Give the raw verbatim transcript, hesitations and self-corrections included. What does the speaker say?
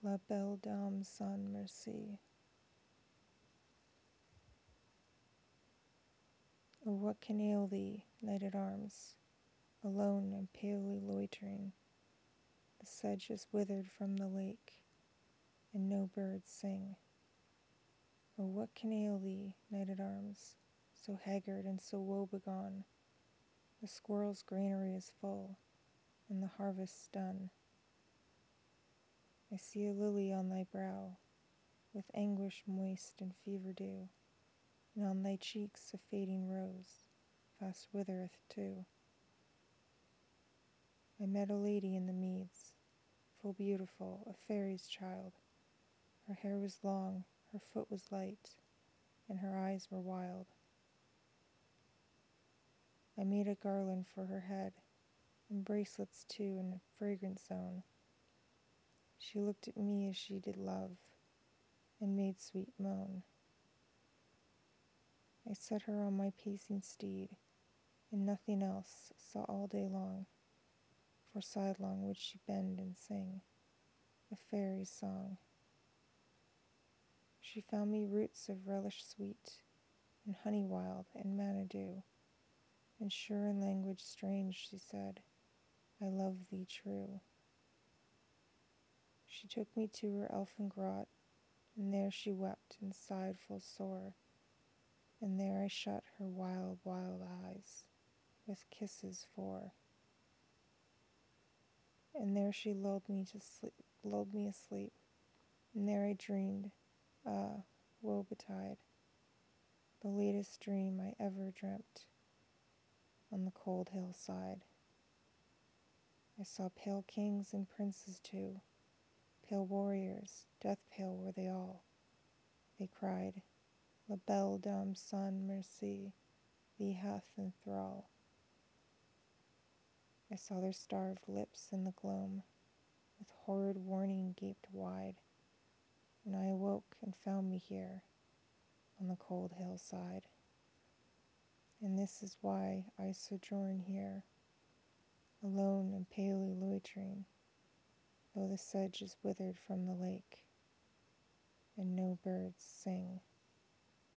La belle dame sans merci. Oh, what can ail thee, knight at arms, alone and palely loitering? The sedge is withered from the lake, and no birds sing. Oh, what can ail thee, knight at arms, so haggard and so woebegone? The squirrel's granary is full, and the harvest's done. I see a lily on thy brow, with anguish moist and fever dew, and on thy cheeks a fading rose fast withereth too. I met a lady in the meads, full beautiful, a fairy's child. Her hair was long, her foot was light, and her eyes were wild. I made a garland for her head, and bracelets too in a fragrant zone. She looked at me as she did love, and made sweet moan. I set her on my pacing steed, and nothing else saw all day long, for sidelong would she bend and sing a fairy's song. She found me roots of relish sweet, and honey wild, and manna dew, and sure in language strange she said, I love thee true. She took me to her elfin grot, and there she wept and sighed full sore, and there I shut her wild, wild eyes with kisses four. And there she lulled me to sleep, lulled me asleep, and there I dreamed, ah, woe betide, the latest dream I ever dreamt on the cold hillside. I saw pale kings and princes too, pale warriors, death pale were they all. They cried, La belle dame sans merci, thee hath in thrall. I saw their starved lips in the gloam, with horrid warning gaped wide, and I awoke and found me here, on the cold hillside. And this is why I sojourn here, alone and palely loitering, though the sedge is withered from the lake, and no birds sing.